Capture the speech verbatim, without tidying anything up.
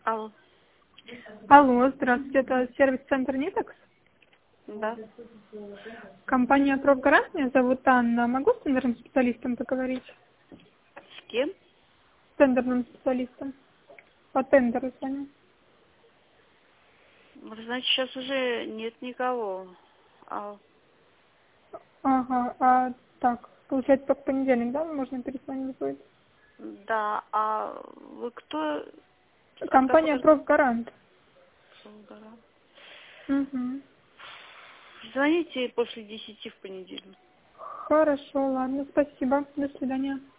Алло. Алло, здравствуйте, это сервис-центр Нитекс? Да. Компания «Профгарант», меня зовут Анна. Могу с тендерным специалистом поговорить? С кем? С тендерным специалистом. По тендеру с вами. Вот, значит, сейчас уже нет никого. А, Ага, а так, получается, только в понедельник, да, можно перезвонить будет? да, а вы кто? От Компания какой «Профгарант». организации? Угу. Звоните после десяти в понедельник. Хорошо, ладно, спасибо. До свидания.